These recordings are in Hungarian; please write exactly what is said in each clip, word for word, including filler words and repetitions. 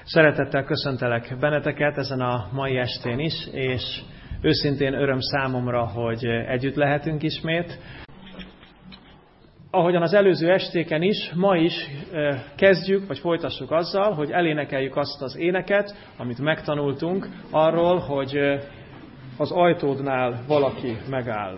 Szeretettel köszöntelek benneteket ezen a mai estén is, és őszintén öröm számomra, hogy együtt lehetünk ismét. Ahogyan az előző estéken is, ma is kezdjük, vagy folytassuk azzal, hogy elénekeljük azt az éneket, amit megtanultunk arról, hogy az ajtódnál valaki megáll.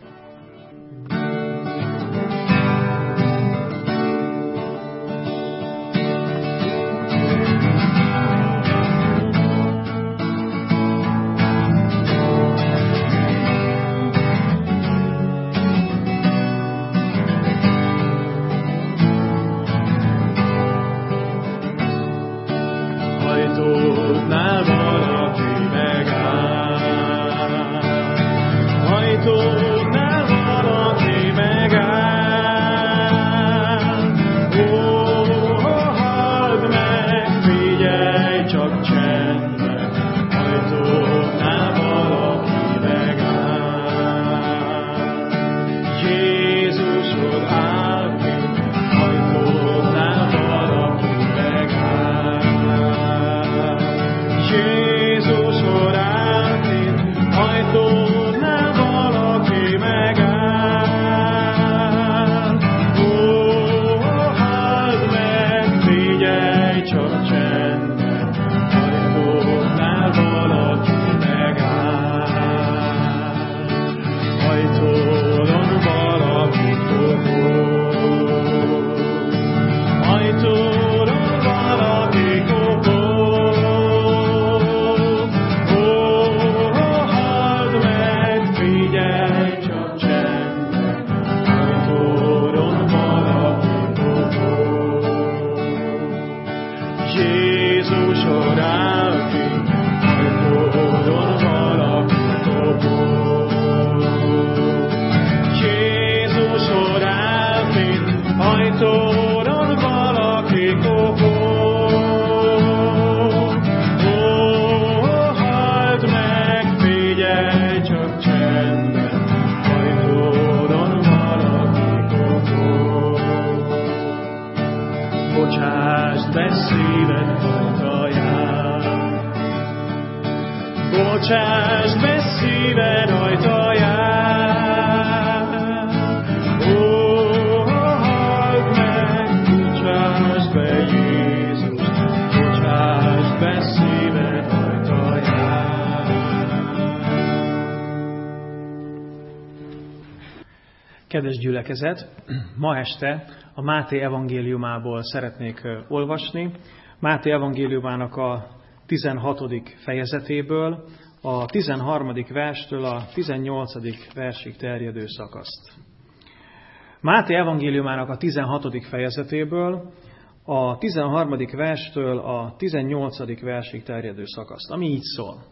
Bocsásd be szíved ajtaját, ó, halld meg, bocsásd be Jézus, bocsásd be szíved ajtaját. Kedves gyülekezet, ma este a Máté evangéliumából szeretnék olvasni. Máté evangéliumának a tizenhatodik fejezetéből, a tizenharmadik verstől a tizennyolcadik versig terjedő szakaszt. Máté evangéliumának a tizenhatodik fejezetéből, a tizenharmadik verstől a tizennyolcadik versig terjedő szakaszt, ami így szól.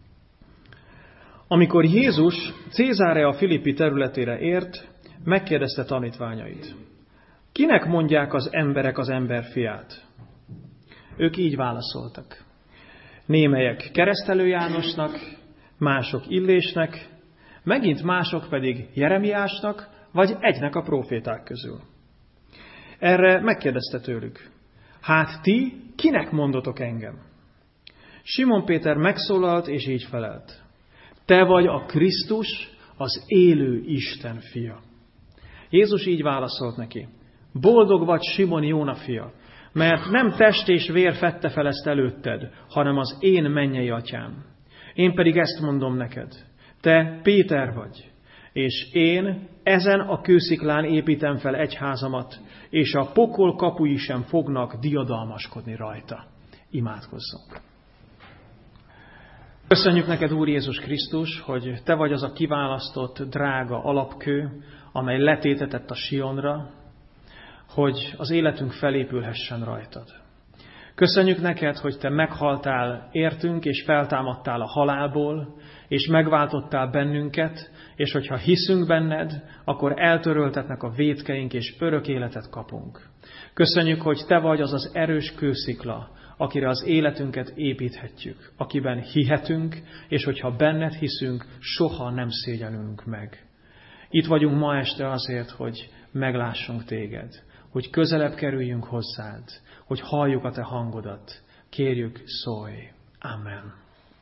Amikor Jézus Cézarea Filippi területére ért, megkérdezte tanítványait: kinek mondják az emberek az emberfiát? Ők így válaszoltak: némelyek Keresztelő Jánosnak, mások Illésnek, megint mások pedig Jeremiásnak, vagy egynek a próféták közül. Erre megkérdezte tőlük: hát ti kinek mondotok engem? Simon Péter megszólalt és így felelt: te vagy a Krisztus, az élő Isten fia. Jézus így válaszolt neki: boldog vagy, Simon, Jóna fia, mert nem test és vér fedte fel ezt előtted, hanem az én mennyei atyám. Én pedig ezt mondom neked: te Péter vagy, és én ezen a kősziklán építem fel egyházamat, és a pokol kapui sem fognak diadalmaskodni rajta. Imádkozzunk! Köszönjük neked, Úr Jézus Krisztus, hogy te vagy az a kiválasztott, drága alapkő, amely letétetett a Sionra, hogy az életünk felépülhessen rajtad. Köszönjük neked, hogy te meghaltál értünk, és feltámadtál a halálból, és megváltottál bennünket, és hogyha hiszünk benned, akkor eltöröltetnek a vétkeink, és örök életet kapunk. Köszönjük, hogy te vagy az az erős kőszikla, akire az életünket építhetjük, akiben hihetünk, és hogyha benned hiszünk, soha nem szégyelünk meg. Itt vagyunk ma este azért, hogy meglássunk téged, hogy közelebb kerüljünk hozzád, hogy halljuk a te hangodat. Kérjük, szólj. Amen.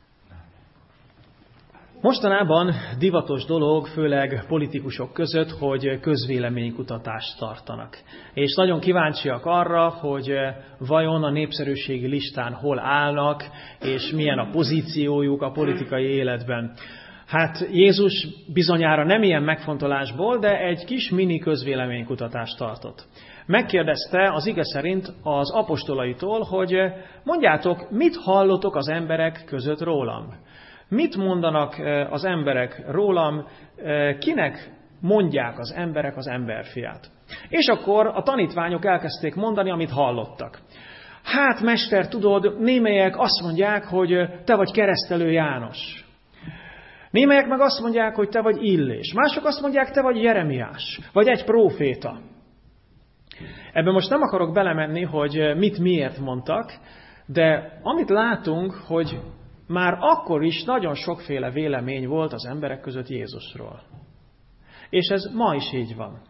Mostanában divatos dolog, főleg politikusok között, hogy közvéleménykutatást tartanak. És nagyon kíváncsiak arra, hogy vajon a népszerűségi listán hol állnak, és milyen a pozíciójuk a politikai életben. Hát Jézus bizonyára nem ilyen megfontolásból, de egy kis mini közvéleménykutatást tartott. Megkérdezte az ige szerint az apostolaitól, hogy mondjátok, mit hallotok az emberek között rólam? Mit mondanak az emberek rólam, kinek mondják az emberek az emberfiát? És akkor a tanítványok elkezdték mondani, amit hallottak. Hát, mester, tudod, némelyek azt mondják, hogy te vagy Keresztelő János. Némelyek meg azt mondják, hogy te vagy Illés. Mások azt mondják, te vagy Jeremiás, vagy egy próféta. Ebben most nem akarok belemenni, hogy mit miért mondtak, de amit látunk, hogy már akkor is nagyon sokféle vélemény volt az emberek között Jézusról. És ez ma is így van.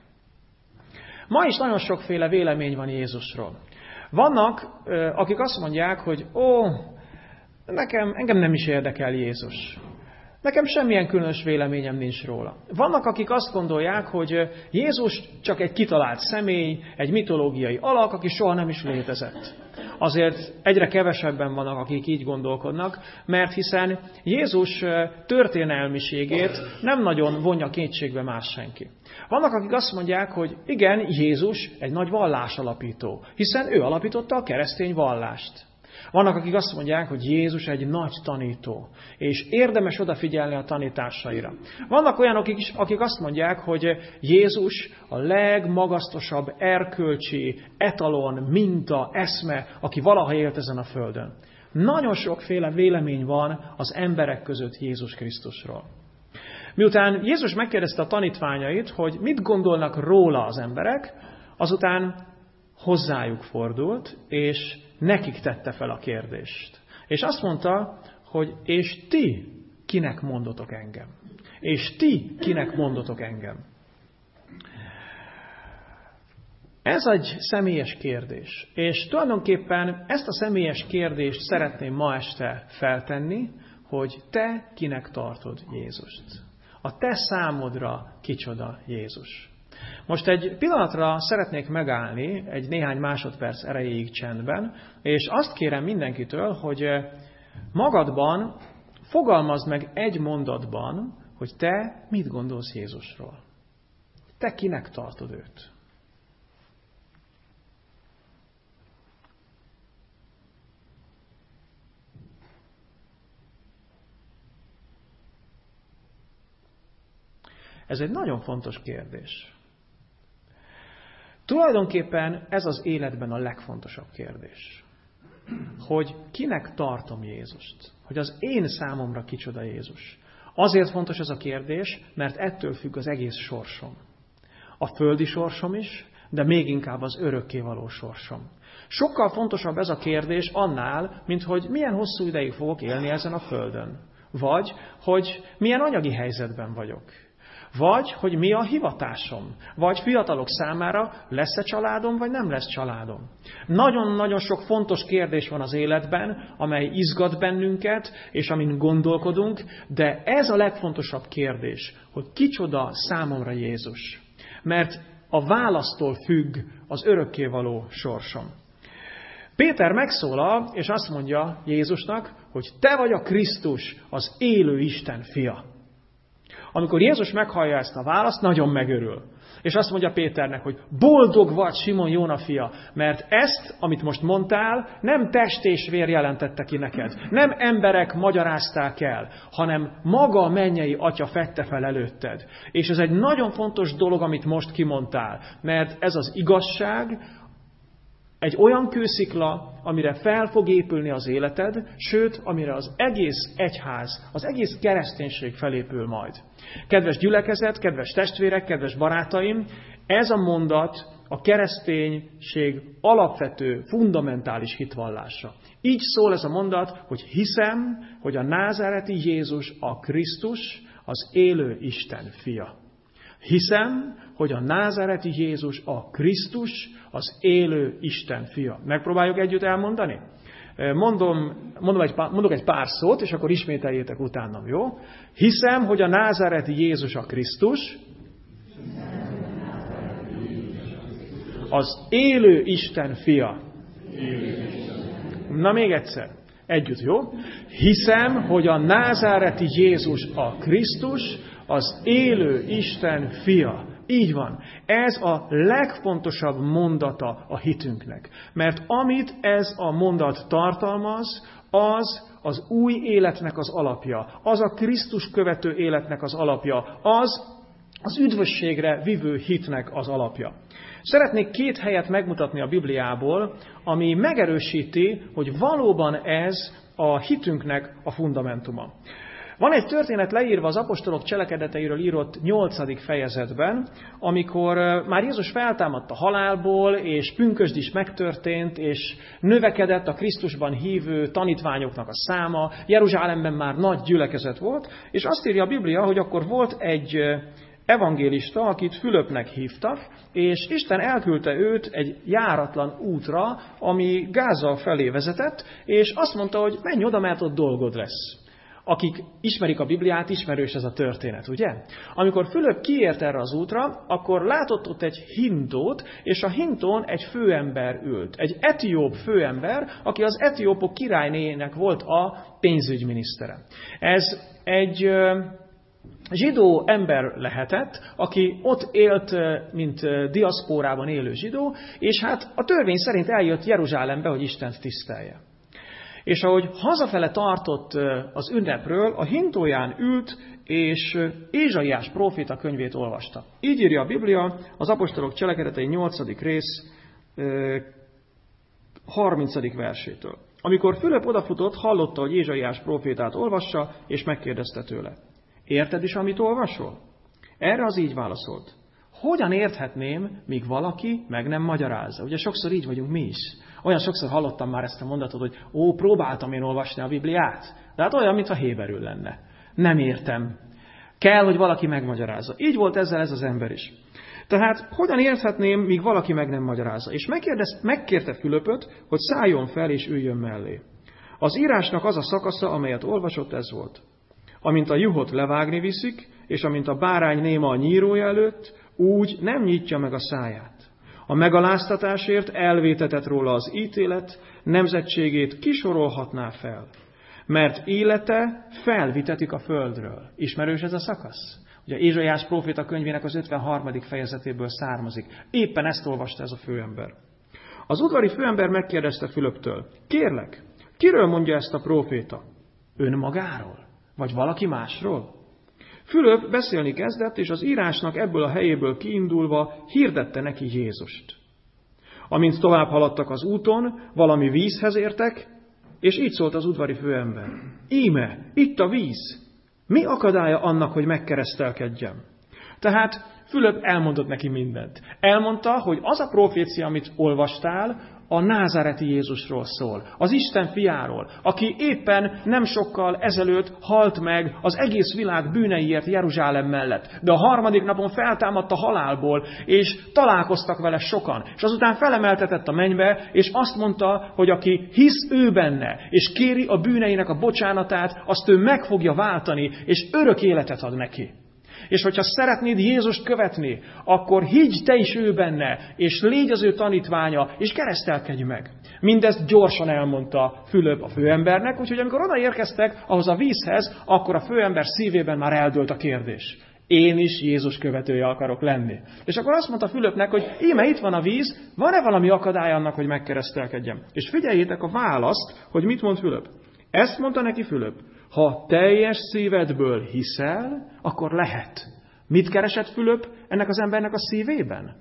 Ma is nagyon sokféle vélemény van Jézusról. Vannak, akik azt mondják, hogy ó, nekem, engem nem is érdekel Jézus. Nekem semmilyen különös véleményem nincs róla. Vannak, akik azt gondolják, hogy Jézus csak egy kitalált személy, egy mitológiai alak, aki soha nem is létezett. Azért egyre kevesebben vannak, akik így gondolkodnak, mert hiszen Jézus történelmiségét nem nagyon vonja kétségbe más senki. Vannak, akik azt mondják, hogy igen, Jézus egy nagy vallásalapító, hiszen ő alapította a keresztény vallást. Vannak, akik azt mondják, hogy Jézus egy nagy tanító, és érdemes odafigyelni a tanításaira. Vannak olyanok, akik, akik azt mondják, hogy Jézus a legmagasztosabb erkölcsi etalon, minta, eszme, aki valaha élt ezen a földön. Nagyon sokféle vélemény van az emberek között Jézus Krisztusról. Miután Jézus megkérdezte a tanítványait, hogy mit gondolnak róla az emberek, azután hozzájuk fordult, és nekik tette fel a kérdést. És azt mondta, hogy és ti kinek mondotok engem? És ti kinek mondotok engem? Ez egy személyes kérdés. És tulajdonképpen ezt a személyes kérdést szeretném ma este feltenni, hogy te kinek tartod Jézust? A te számodra kicsoda Jézus? Most egy pillanatra szeretnék megállni, egy néhány másodperc erejéig csendben, és azt kérem mindenkitől, hogy magadban fogalmazd meg egy mondatban, hogy te mit gondolsz Jézusról. Te kinek tartod őt? Ez egy nagyon fontos kérdés. Tulajdonképpen ez az életben a legfontosabb kérdés. Hogy kinek tartom Jézust? Hogy az én számomra kicsoda Jézus? Azért fontos ez a kérdés, mert ettől függ az egész sorsom. A földi sorsom is, de még inkább az örökkévaló sorsom. Sokkal fontosabb ez a kérdés annál, mint hogy milyen hosszú ideig fogok élni ezen a földön. Vagy, hogy milyen anyagi helyzetben vagyok. Vagy, hogy mi a hivatásom. Vagy fiatalok számára lesz-e családom, vagy nem lesz családom. Nagyon-nagyon sok fontos kérdés van az életben, amely izgat bennünket, és amin gondolkodunk, de ez a legfontosabb kérdés, hogy kicsoda számomra Jézus. Mert a választól függ az örökkévaló sorsom. Péter megszólal, és azt mondja Jézusnak, hogy te vagy a Krisztus, az élő Isten fia. Amikor Jézus meghallja ezt a választ, nagyon megörül. És azt mondja Péternek, hogy boldog vagy, Simon Jóna fia, mert ezt, amit most mondtál, nem test és vér jelentette ki neked. Nem emberek magyarázták el, hanem maga a mennyei Atya fedte fel előtted. És ez egy nagyon fontos dolog, amit most kimondtál, mert ez az igazság, egy olyan kőszikla, amire fel fog épülni az életed, sőt, amire az egész egyház, az egész kereszténység felépül majd. Kedves gyülekezet, kedves testvérek, kedves barátaim, ez a mondat a kereszténység alapvető, fundamentális hitvallása. Így szól ez a mondat, hogy hiszem, hogy a názáreti Jézus a Krisztus, az élő Isten fia. Hiszem, hogy a názáreti Jézus a Krisztus, az élő Isten fia. Megpróbáljuk együtt elmondani? Mondom, mondom egy, mondok egy pár szót, és akkor ismételjétek utánam, jó? Hiszem, hogy a názáreti Jézus a Krisztus, az élő Isten fia. Na még egyszer, együtt, jó? Hiszem, hogy a názáreti Jézus a Krisztus, az élő Isten fia. Így van. Ez a legfontosabb mondata a hitünknek. Mert amit ez a mondat tartalmaz, az az új életnek az alapja. Az a Krisztus követő életnek az alapja. Az az üdvösségre vivő hitnek az alapja. Szeretnék két helyet megmutatni a Bibliából, ami megerősíti, hogy valóban ez a hitünknek a fundamentuma. Van egy történet leírva az apostolok cselekedeteiről írott nyolcadik fejezetben, amikor már Jézus feltámadt a halálból, és pünkösd is megtörtént, és növekedett a Krisztusban hívő tanítványoknak a száma, Jeruzsálemben már nagy gyülekezet volt, és azt írja a Biblia, hogy akkor volt egy evangélista, akit Fülöpnek hívtak, és Isten elküldte őt egy járatlan útra, ami Gáza felé vezetett, és azt mondta, hogy menj oda, mert ott dolgod lesz. Akik ismerik a Bibliát, ismerős ez a történet, ugye? Amikor Fülöp kiért erre az útra, akkor látott ott egy hintót, és a hintón egy főember ült. Egy etióp főember, aki az etiópok királynének volt a pénzügyminisztere. Ez egy zsidó ember lehetett, aki ott élt, mint diaszpórában élő zsidó, és hát a törvény szerint eljött Jeruzsálembe, hogy Istent tisztelje. És ahogy hazafele tartott az ünnepről, a hintóján ült, és Ézsaiás próféta könyvét olvasta. Így írja a Biblia, az apostolok cselekedetei nyolcadik rész harmincadik versétől. Amikor Fülöp odafutott, hallotta, hogy Ézsaiás prófétát olvassa, és megkérdezte tőle: érted is, amit olvasol? Erre az így válaszolt: hogyan érthetném, míg valaki meg nem magyarázza? Ugye sokszor így vagyunk mi is. Olyan sokszor hallottam már ezt a mondatot, hogy ó, próbáltam én olvasni a Bibliát, de hát olyan, mintha héberül lenne. Nem értem. Kell, hogy valaki megmagyarázza. Így volt ezzel ez az ember is. Tehát hogyan érthetném, míg valaki meg nem magyarázza? És megkérte Fülöpöt, hogy szálljon fel és üljön mellé. Az írásnak az a szakasza, amelyet olvasott, ez volt: amint a juhot levágni viszik, és amint a bárány néma a nyírója előtt, úgy nem nyitja meg a száját. A megaláztatásért elvétetett róla az ítélet, nemzetségét kisorolhatná fel, mert élete felvitetik a földről. Ismerős ez a szakasz? Ugye Ézsaiás próféta könyvének az ötvenharmadik fejezetéből származik. Éppen ezt olvasta ez a főember. Az udvari főember megkérdezte Fülöptől: kérlek, kiről mondja ezt a próféta? Önmagáról? Vagy valaki másról? Fülöp beszélni kezdett, és az írásnak ebből a helyéből kiindulva hirdette neki Jézust. Amint tovább haladtak az úton, valami vízhez értek, és így szólt az udvari főember: íme, itt a víz. Mi akadálya annak, hogy megkeresztelkedjem? Tehát Fülöp elmondott neki mindent. Elmondta, hogy az a profécia, amit olvastál, a názáreti Jézusról szól, az Isten fiáról, aki éppen nem sokkal ezelőtt halt meg az egész világ bűneiért Jeruzsálem mellett. De a harmadik napon feltámadt a halálból, és találkoztak vele sokan. És azután felemeltetett a mennybe, és azt mondta, hogy aki hisz ő benne, és kéri a bűneinek a bocsánatát, azt ő meg fogja váltani, és örök életet ad neki. És hogyha szeretnéd Jézust követni, akkor higgy te is ő benne, és légy az ő tanítványa, és keresztelkedj meg. Mindezt gyorsan elmondta Fülöp a főembernek, úgyhogy amikor odaérkeztek ahhoz a vízhez, akkor a főember szívében már eldőlt a kérdés. Én is Jézus követője akarok lenni. És akkor azt mondta Fülöpnek, hogy íme itt van a víz, van-e valami akadály annak, hogy megkeresztelkedjem? És figyeljétek a választ, hogy mit mond Fülöp. Ezt mondta neki Fülöp: ha teljes szívedből hiszel, akkor lehet. Mit keresett Fülöp ennek az embernek a szívében?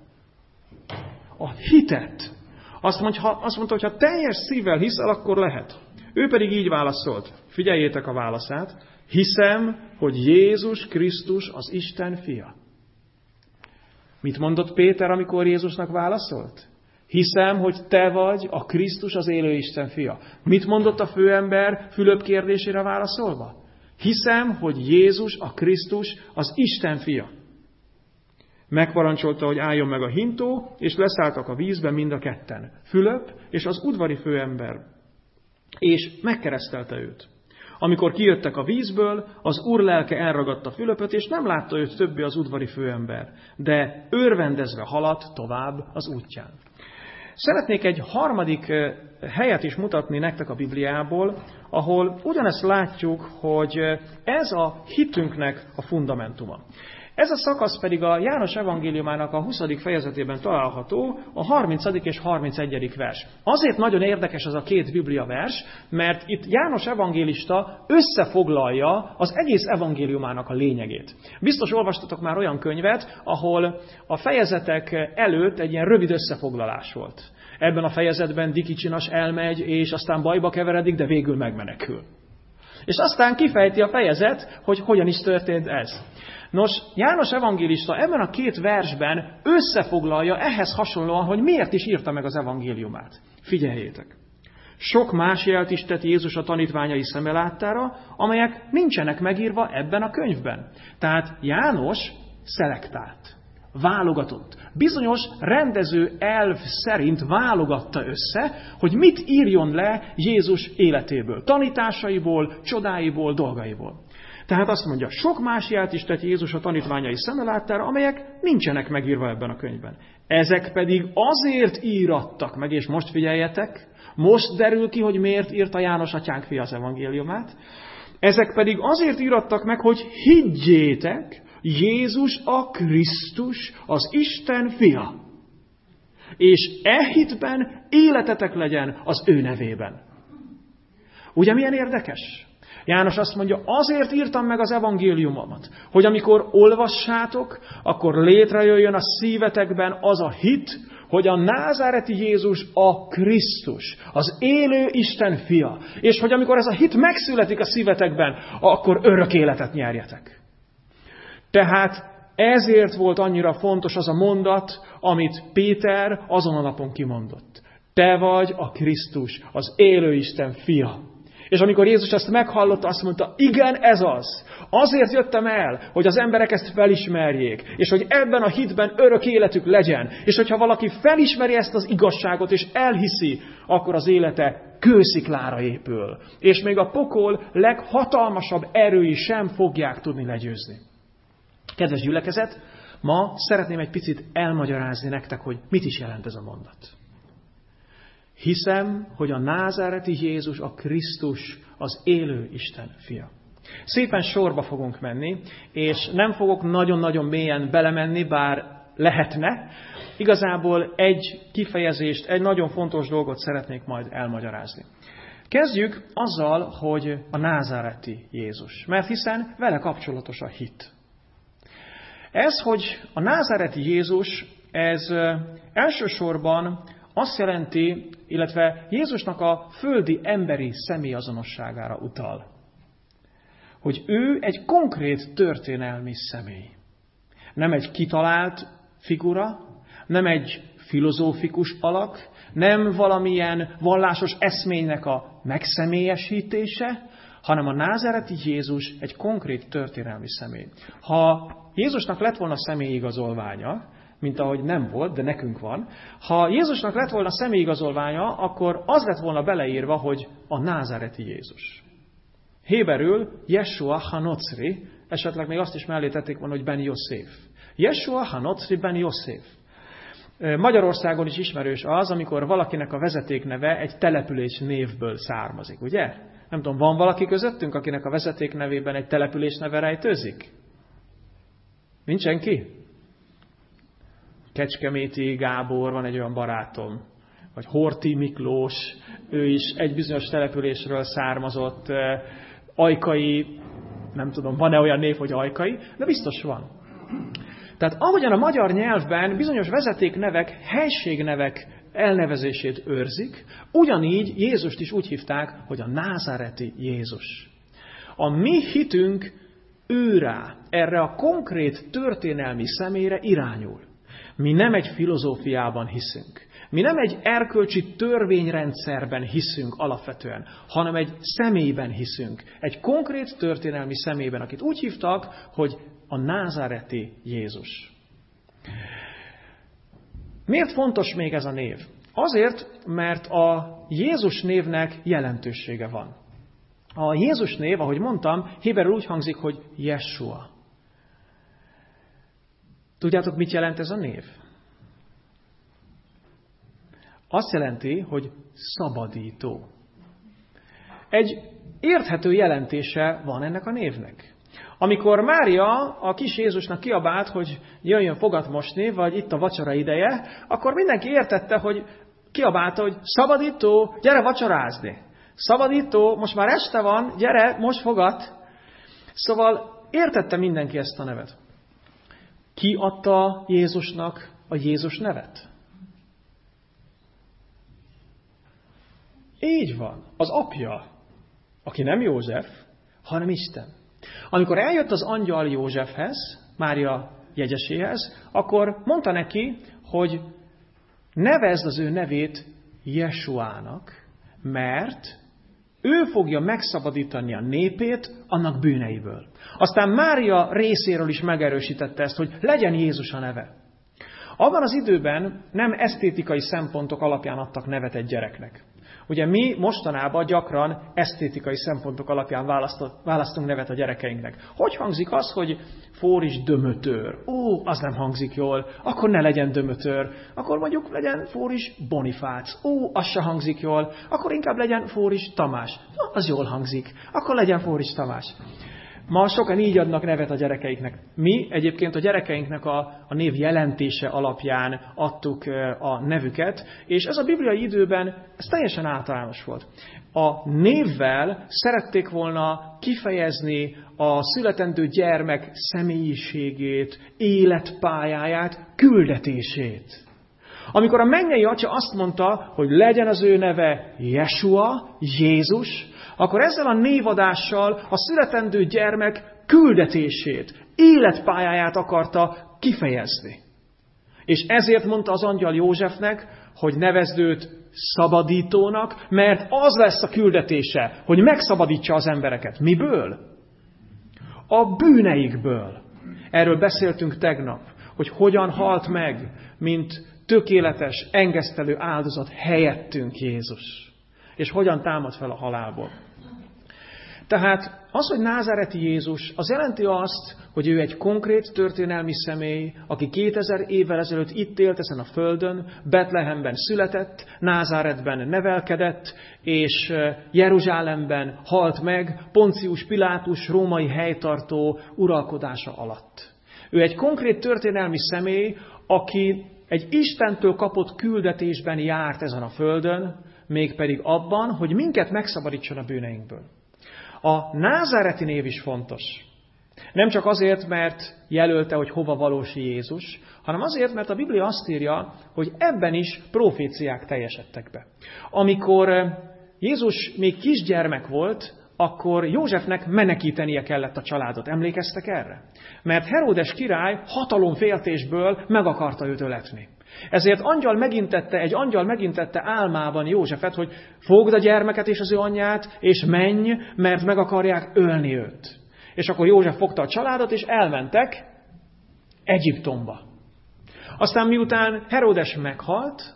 A hitet. Azt mondta, azt mondta, hogy ha teljes szívvel hiszel, akkor lehet. Ő pedig így válaszolt. Figyeljétek a válaszát. Hiszem, hogy Jézus Krisztus az Isten fia. Mit mondott Péter, amikor Jézusnak válaszolt? Hiszem, hogy te vagy a Krisztus, az élő Isten fia. Mit mondott a főember Fülöp kérdésére válaszolva? Hiszem, hogy Jézus a Krisztus, az Isten fia. Megparancsolta, hogy álljon meg a hintó, és leszálltak a vízbe mind a ketten. Fülöp és az udvari főember. és megkeresztelte őt. Amikor kijöttek a vízből, az Úr lelke elragadta Fülöpöt, és nem látta őt többé az udvari főember, de örvendezve haladt tovább az útján. Szeretnék egy harmadik helyet is mutatni nektek a Bibliából, ahol ugyanezt látjuk, hogy ez a hitünknek a fundamentuma. Ez a szakasz pedig a János evangéliumának a huszadik fejezetében található, a harmincadik és harmincegyedik vers. Azért nagyon érdekes ez a két Biblia vers, mert itt János evangélista összefoglalja az egész evangéliumának a lényegét. Biztos olvastatok már olyan könyvet, ahol a fejezetek előtt egy ilyen rövid összefoglalás volt. Ebben a fejezetben Diki Csinas elmegy, és aztán bajba keveredik, de végül megmenekül. És aztán kifejti a fejezet, hogy hogyan is történt ez. Nos, János evangélista ebben a két versben összefoglalja ehhez hasonlóan, hogy miért is írta meg az evangéliumát. Figyeljétek! Sok más jelt is tett Jézus a tanítványai szeme láttára, amelyek nincsenek megírva ebben a könyvben. Tehát János szelektált, válogatott. Bizonyos rendező elv szerint válogatta össze, hogy mit írjon le Jézus életéből, tanításaiból, csodáiból, dolgaiból. Tehát azt mondja, sok más jelt is tett Jézus a tanítványai szeme láttára, amelyek nincsenek megírva ebben a könyvben. Ezek pedig azért írattak meg, és most figyeljetek, most derül ki, hogy miért írta János atyánk fia az evangéliumát. Ezek pedig azért írattak meg, hogy higgyétek, Jézus a Krisztus, az Isten fia. És e hitben életetek legyen az ő nevében. Ugye milyen érdekes? János azt mondja, azért írtam meg az evangéliumomat, hogy amikor olvassátok, akkor létrejöjjön a szívetekben az a hit, hogy a názáreti Jézus a Krisztus, az élő Isten fia. És hogy amikor ez a hit megszületik a szívetekben, akkor örök életet nyerjetek. Tehát ezért volt annyira fontos az a mondat, amit Péter azon a napon kimondott. Te vagy a Krisztus, az élő Isten fia. És amikor Jézus ezt meghallotta, azt mondta, igen, ez az. Azért jöttem el, hogy az emberek ezt felismerjék, és hogy ebben a hitben örök életük legyen. És hogyha valaki felismeri ezt az igazságot, és elhiszi, akkor az élete kősziklára épül. És még a pokol leghatalmasabb erői sem fogják tudni legyőzni. Kedves gyülekezet, ma szeretném egy picit elmagyarázni nektek, hogy mit is jelent ez a mondat. Hiszem, hogy a názáreti Jézus a Krisztus, az élő Isten fia. Szépen sorba fogunk menni, és nem fogok nagyon-nagyon mélyen belemenni, bár lehetne. Igazából egy kifejezést, egy nagyon fontos dolgot szeretnék majd elmagyarázni. Kezdjük azzal, hogy a názáreti Jézus, mert hiszen vele kapcsolatos a hit. Ez, hogy a názáreti Jézus, ez elsősorban azt jelenti, illetve Jézusnak a földi emberi személyazonosságára utal. Hogy ő egy konkrét történelmi személy. Nem egy kitalált figura, nem egy filozófikus alak, nem valamilyen vallásos eszménynek a megszemélyesítése, hanem a názáreti Jézus egy konkrét történelmi személy. Ha Jézusnak lett volna személyigazolványa, mint ahogy nem volt, de nekünk van. Ha Jézusnak lett volna személyigazolványa, akkor az lett volna beleírva, hogy a názáreti Jézus. Héberül Jeshua Hanocri, esetleg még azt is mellé tették volna, hogy Ben Yosef. Jeshua Hanocri Ben Yosef. Magyarországon is ismerős az, amikor valakinek a vezetékneve egy település névből származik, ugye? Nem tudom, van valaki közöttünk, akinek a vezetéknevében egy település neve rejtőzik? Nincs senki? Kecskeméti Gábor, van egy olyan barátom, vagy Horthy Miklós, ő is egy bizonyos településről származott, Ajkai, nem tudom, van-e olyan név, hogy Ajkai, de biztos van. Tehát ahogyan a magyar nyelvben bizonyos vezetéknevek, helységnevek elnevezését őrzik, ugyanígy Jézust is úgy hívták, hogy a názáreti Jézus. A mi hitünk őrá, erre a konkrét történelmi személyre irányul. Mi nem egy filozófiában hiszünk. Mi nem egy erkölcsi törvényrendszerben hiszünk alapvetően, hanem egy személyben hiszünk. Egy konkrét történelmi személyben, akit úgy hívtak, hogy a názáreti Jézus. Miért fontos még ez a név? Azért, mert a Jézus névnek jelentősége van. A Jézus név, ahogy mondtam, héberül úgy hangzik, hogy Jeshua. Tudjátok, mit jelent ez a név? Azt jelenti, hogy szabadító. Egy érthető jelentése van ennek a névnek. Amikor Mária a kis Jézusnak kiabált, hogy jöjjön fogat mosni, vagy itt a vacsora ideje, akkor mindenki értette, hogy kiabálta, hogy szabadító, gyere vacsorázni. Szabadító, most már este van, gyere, most fogat. Szóval értette mindenki ezt a nevet. Ki adta Jézusnak a Jézus nevet? Így van, az apja, aki nem József, hanem Isten. Amikor eljött az angyal Józsefhez, Mária jegyeséhez, akkor mondta neki, hogy nevezd az ő nevét Jesuának, mert ő fogja megszabadítani a népét annak bűneiből. Aztán Mária részéről is megerősítette ezt, hogy legyen Jézus a neve. Abban az időben nem esztétikai szempontok alapján adtak nevet egy gyereknek. Ugye mi mostanában gyakran esztétikai szempontok alapján választunk nevet a gyerekeinknek. Hogy hangzik az, hogy Fóris Dömötör? Ó, az nem hangzik jól. Akkor ne legyen Dömötör. Akkor mondjuk legyen Fóris Bonifác. Ó, az se hangzik jól. Akkor inkább legyen Fóris Tamás. Na, az jól hangzik. Akkor legyen Fóris Tamás. Ma sokan így adnak nevet a gyerekeiknek. Mi egyébként a gyerekeinknek a, a név jelentése alapján adtuk a nevüket, és ez a bibliai időben ez teljesen általános volt. A névvel szerették volna kifejezni a születendő gyermek személyiségét, életpályáját, küldetését. Amikor a mennyei Atya azt mondta, hogy legyen az ő neve Jeshua, Jézus, akkor ezzel a névadással a születendő gyermek küldetését, életpályáját akarta kifejezni. És ezért mondta az angyal Józsefnek, hogy nevezd őt szabadítónak, mert az lesz a küldetése, hogy megszabadítsa az embereket. Miből? A bűneikből. Erről beszéltünk tegnap, hogy hogyan halt meg, mint tökéletes, engesztelő áldozat helyettünk Jézus. És hogyan támad fel a halálból. Tehát az, hogy názáreti Jézus, az jelenti azt, hogy ő egy konkrét történelmi személy, aki kétezer évvel ezelőtt itt élt ezen a földön, Betlehemben született, Názáretben nevelkedett, és Jeruzsálemben halt meg Poncius Pilátus római helytartó uralkodása alatt. Ő egy konkrét történelmi személy, aki egy Istentől kapott küldetésben járt ezen a földön, mégpedig abban, hogy minket megszabadítson a bűneinkből. A názáreti név is fontos. Nem csak azért, mert jelölte, hogy hova valósi Jézus, hanem azért, mert a Biblia azt írja, hogy ebben is proféciák teljesedtek be. Amikor Jézus még kisgyermek volt, akkor Józsefnek menekítenie kellett a családot. Emlékeztek erre? Mert Heródes király hatalomféltésből meg akarta őt öletni. Ezért angyal megintette, egy angyal megintette álmában Józsefet, hogy fogd a gyermeket és az ő anyját, és menj, mert meg akarják ölni őt. És akkor József fogta a családot, és elmentek Egyiptomba. Aztán miután Heródes meghalt,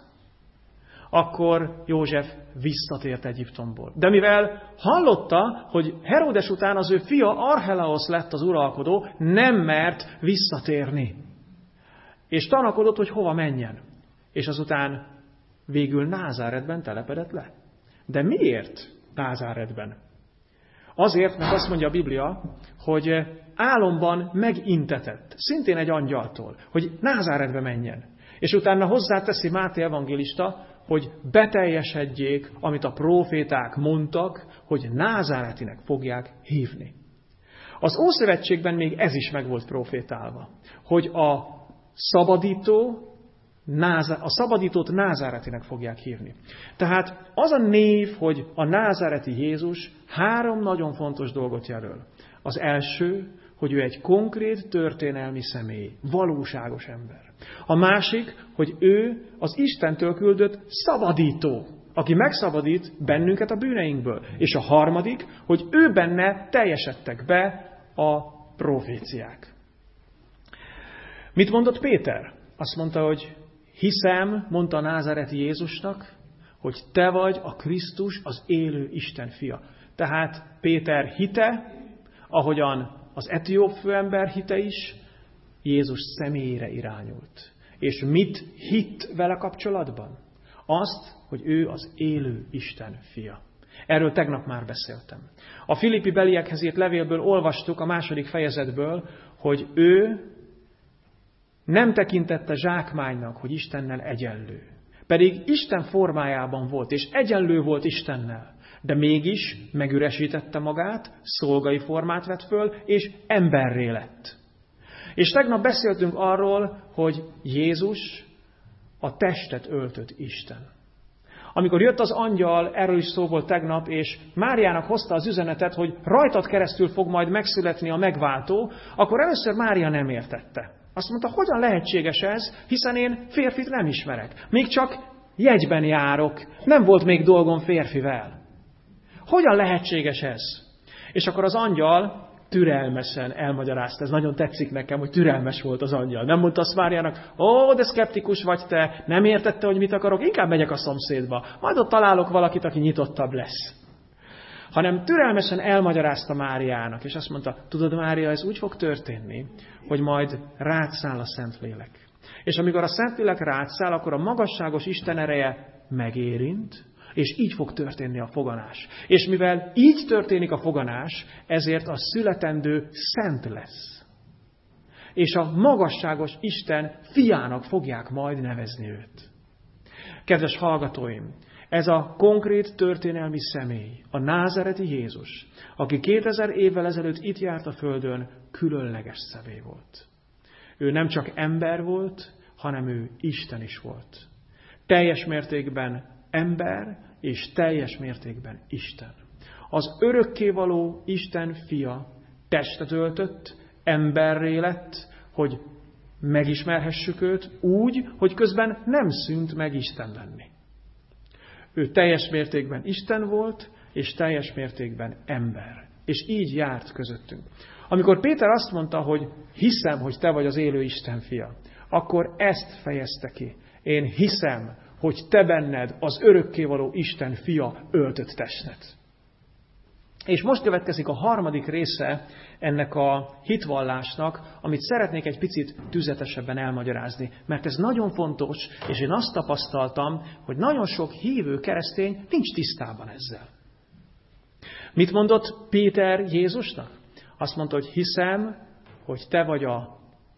akkor József visszatért Egyiptomból. De mivel hallotta, hogy Heródes után az ő fia Archelaosz lett az uralkodó, nem mert visszatérni. És tanakodott, hogy hova menjen. És azután végül Názáretben telepedett le. De miért Názáretben? Azért, mert azt mondja a Biblia, hogy álomban megintetett, szintén egy angyaltól, hogy Názáretbe menjen. És utána hozzáteszi Máté evangélista, hogy beteljesedjék, amit a próféták mondtak, hogy názáretinek fogják hívni. Az Ószövetségben még ez is meg volt profétálva, hogy a szabadító, a szabadítót názáretinek fogják hívni. Tehát az a név, hogy a názáreti Jézus három nagyon fontos dolgot jelöl. Az első, hogy ő egy konkrét történelmi személy, valóságos ember. A másik, hogy ő az Istentől küldött szabadító, aki megszabadít bennünket a bűneinkből. És a harmadik, hogy ő benne teljesedtek be a proféciák. Mit mondott Péter? Azt mondta, hogy hiszem, mondta a názáreti Jézusnak, hogy te vagy a Krisztus, az élő Isten fia. Tehát Péter hite, ahogyan az etióp főember hite is, Jézus személyére irányult. És mit hitt vele kapcsolatban? Azt, hogy ő az élő Isten fia. Erről tegnap már beszéltem. A Filippi beliekhez írt levélből olvastuk a második fejezetből, hogy ő nem tekintette zsákmánynak, hogy Istennel egyenlő. Pedig Isten formájában volt, és egyenlő volt Istennel. De mégis megüresítette magát, szolgai formát vett föl, és emberré lett. És tegnap beszéltünk arról, hogy Jézus a testet öltött Isten. Amikor jött az angyal, erről is szó volt tegnap, és Máriának hozta az üzenetet, hogy rajtad keresztül fog majd megszületni a megváltó, akkor először Mária nem értette. Azt mondta, hogyan lehetséges ez, hiszen én férfit nem ismerek. Még csak jegyben járok, nem volt még dolgom férfivel. Hogyan lehetséges ez? És akkor az angyal türelmesen elmagyarázta. Ez nagyon tetszik nekem, hogy türelmes volt az angyal. Nem mondta azt Máriának, ó, de szkeptikus vagy te, nem értette, hogy mit akarok, inkább megyek a szomszédba. Majd ott találok valakit, aki nyitottabb lesz. Hanem türelmesen elmagyarázta Máriának, és azt mondta, tudod Mária, ez úgy fog történni, hogy majd rád száll a Szentlélek. És amikor a Szentlélek rád száll, akkor a magasságos Isten ereje megérint, és így fog történni a foganás. És mivel így történik a foganás, ezért a születendő szent lesz. És a magasságos Isten fiának fogják majd nevezni őt. Kedves hallgatóim, ez a konkrét történelmi személy, a názáreti Jézus, aki kétezer évvel ezelőtt itt járt a földön, különleges személy volt. Ő nem csak ember volt, hanem ő Isten is volt. Teljes mértékben ember, és teljes mértékben Isten. Az örökkévaló Isten fia testet öltött, emberré lett, hogy megismerhessük őt úgy, hogy közben nem szűnt meg Isten lenni. Ő teljes mértékben Isten volt, és teljes mértékben ember. És így járt közöttünk. Amikor Péter azt mondta, hogy hiszem, hogy te vagy az élő Isten fia, akkor ezt fejezte ki. Én hiszem, hogy te benned az örökkévaló Isten fia öltött testet. És most következik a harmadik része ennek a hitvallásnak, amit szeretnék egy picit tüzetesebben elmagyarázni. Mert ez nagyon fontos, és én azt tapasztaltam, hogy nagyon sok hívő keresztény nincs tisztában ezzel. Mit mondott Péter Jézusnak? Azt mondta, hogy hiszem, hogy te vagy a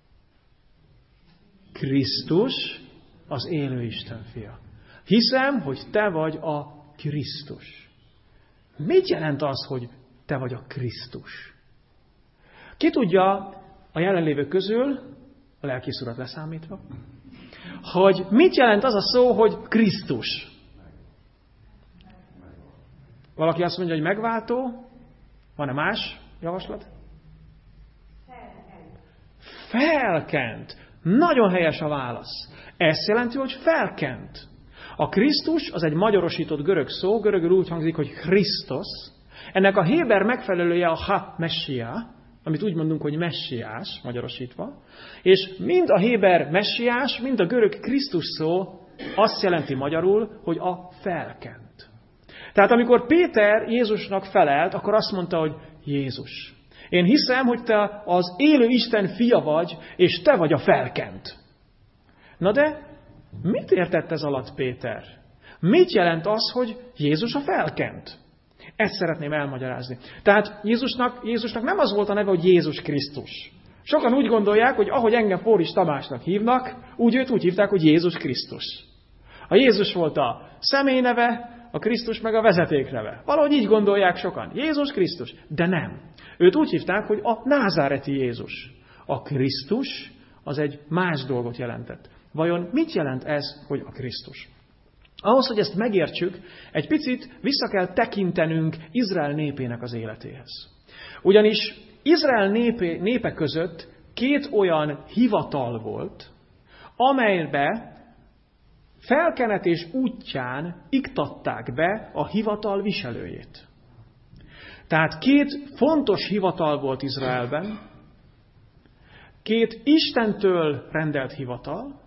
Krisztus, az élő Isten fia. Hiszem, hogy te vagy a Krisztus. Mit jelent az, hogy te vagy a Krisztus? Ki tudja a jelenlévők közül, a lelkész urat leszámítva, hogy mit jelent az a szó, hogy Krisztus? Valaki azt mondja, hogy megváltó? Van-e más javaslat? Felkent. Felkent. Nagyon helyes a válasz. Ez jelenti, hogy felkent. A Krisztus az egy magyarosított görög szó, görögül úgy hangzik, hogy Krisztos. Ennek a héber megfelelője a ha messia, amit úgy mondunk, hogy messiás, magyarosítva. És mind a héber messiás, mind a görög Krisztus szó azt jelenti magyarul, hogy a felkent. Tehát amikor Péter Jézusnak felelt, akkor azt mondta, hogy Jézus, én hiszem, hogy te az élő Isten fia vagy, és te vagy a felkent. Na de mit értett ez alatt Péter? Mit jelent az, hogy Jézus a felkent? Ezt szeretném elmagyarázni. Tehát Jézusnak, Jézusnak nem az volt a neve, hogy Jézus Krisztus. Sokan úgy gondolják, hogy ahogy engem Póris Tamásnak hívnak, úgy őt úgy hívták, hogy Jézus Krisztus. A Jézus volt a személyneve, a Krisztus meg a vezetékneve. Valahogy így gondolják sokan. Jézus Krisztus. De nem. Őt úgy hívták, hogy a názáreti Jézus. A Krisztus az egy más dolgot jelentett. Vajon mit jelent ez, hogy a Krisztus? Ahhoz, hogy ezt megértsük, egy picit vissza kell tekintenünk Izrael népének az életéhez. Ugyanis Izrael népe, népe között két olyan hivatal volt, amelybe felkenetés útján iktatták be a hivatal viselőjét. Tehát két fontos hivatal volt Izraelben, két Istentől rendelt hivatal,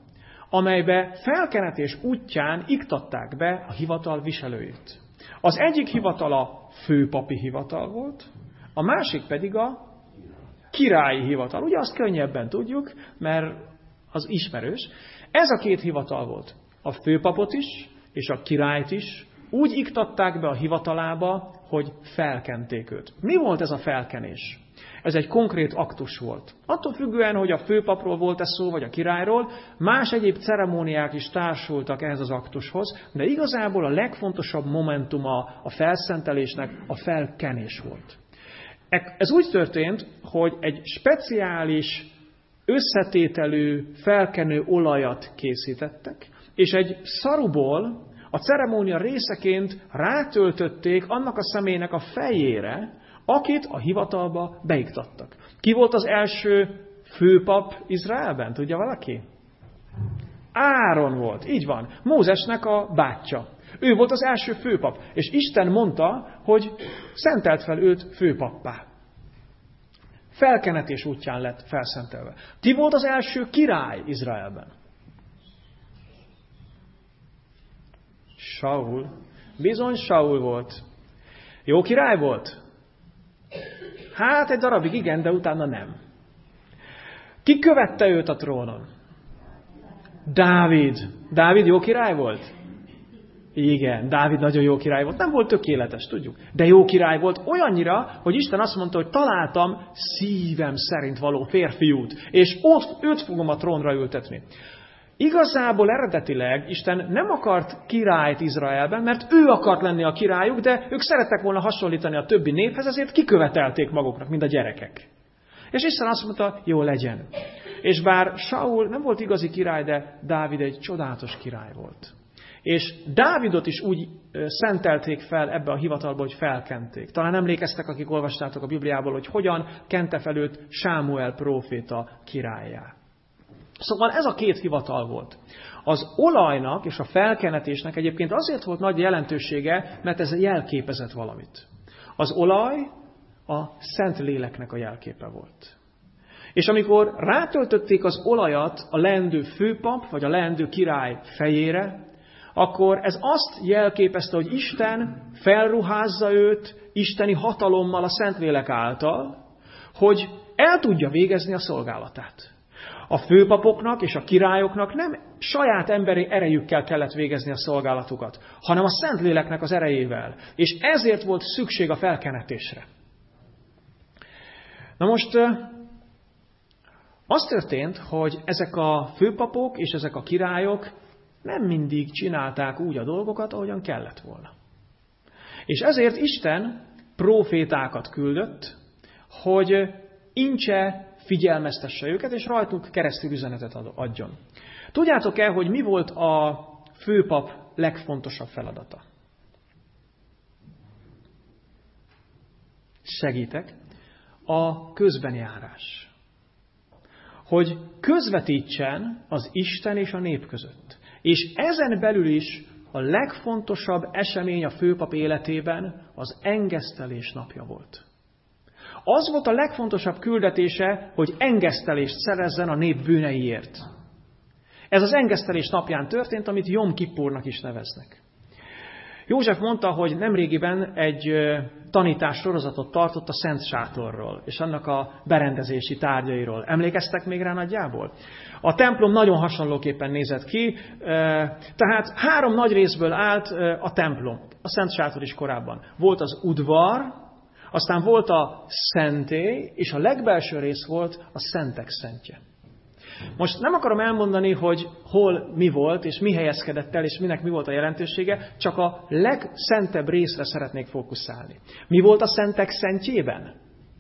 amelybe felkenetés útján iktatták be a hivatal viselőit. Az egyik hivatal a főpapi hivatal volt, a másik pedig a királyi hivatal. Ugye azt könnyebben tudjuk, mert az ismerős. Ez a két hivatal volt. A főpapot is, és a királyt is úgy iktatták be a hivatalába, hogy felkenték őt. Mi volt ez a felkenés? Ez egy konkrét aktus volt. Attól függően, hogy a főpapról volt-e szó, vagy a királyról, más egyéb ceremóniák is társultak ehhez az aktushoz, de igazából a legfontosabb momentuma a felszentelésnek a felkenés volt. Ez úgy történt, hogy egy speciális összetételű felkenő olajat készítettek, és egy szaruból a ceremónia részeként rátöltötték annak a személynek a fejére, akit a hivatalba beiktattak. Ki volt az első főpap Izraelben? Tudja valaki? Áron volt. Így van. Mózesnek a bátyja. Ő volt az első főpap. És Isten mondta, hogy szentelt fel őt főpappá. Felkenetés útján lett felszentelve. Ki volt az első király Izraelben? Saul. Bizony Saul volt. Jó király volt? Hát egy darabig igen, de utána nem. Ki követte őt a trónon? Dávid. Dávid jó király volt? Igen, Dávid nagyon jó király volt. Nem volt tökéletes, tudjuk. De jó király volt olyannyira, hogy Isten azt mondta, hogy találtam szívem szerint való férfiút, és ott őt fogom a trónra ültetni. Igazából eredetileg Isten nem akart királyt Izraelben, mert ő akart lenni a királyuk, de ők szerettek volna hasonlítani a többi néphez, ezért kikövetelték maguknak, mint a gyerekek. És Isten azt mondta, jó legyen. És bár Saul nem volt igazi király, de Dávid egy csodálatos király volt. És Dávidot is úgy szentelték fel ebbe a hivatalba, hogy felkenték. Talán emlékeztek, akik olvastátok a Bibliából, hogy hogyan kente fel őt Sámuel próféta királlyá. Szóval ez a két hivatal volt. Az olajnak és a felkenetésnek egyébként azért volt nagy jelentősége, mert ez jelképezett valamit. Az olaj a Szent Léleknek a jelképe volt. És amikor rátöltötték az olajat a leendő főpap, vagy a leendő király fejére, akkor ez azt jelképezte, hogy Isten felruházza őt isteni hatalommal a Szentlélek által, hogy el tudja végezni a szolgálatát. A főpapoknak és a királyoknak nem saját emberi erejükkel kellett végezni a szolgálatukat, hanem a Szentléleknek az erejével. És ezért volt szükség a felkenetésre. Na most az történt, hogy ezek a főpapok és ezek a királyok nem mindig csinálták úgy a dolgokat, ahogyan kellett volna. És ezért Isten prófétákat küldött, hogy incse figyelmeztesse őket, és rajtuk keresztül üzenetet adjon. Tudjátok-e, hogy mi volt a főpap legfontosabb feladata? Segítek. A közbenjárás. Hogy közvetítsen az Isten és a nép között. És ezen belül is a legfontosabb esemény a főpap életében az engesztelés napja volt. Az volt a legfontosabb küldetése, hogy engesztelést szerezzen a nép bűneiért. Ez az engesztelés napján történt, amit Jom Kippurnak is neveznek. József mondta, hogy nemrégiben egy tanítás sorozatot tartott a Szent Sátorról, és annak a berendezési tárgyairól. Emlékeztek még rá nagyjából? A templom nagyon hasonlóképpen nézett ki, tehát három nagy részből állt a templom, a Szent Sátor is korábban. Volt az udvar, aztán volt a szentély, és a legbelső rész volt a szentek szentje. Most nem akarom elmondani, hogy hol mi volt, és mi helyezkedett el, és minek mi volt a jelentősége, csak a legszentebb részre szeretnék fókuszálni. Mi volt a szentek szentjében?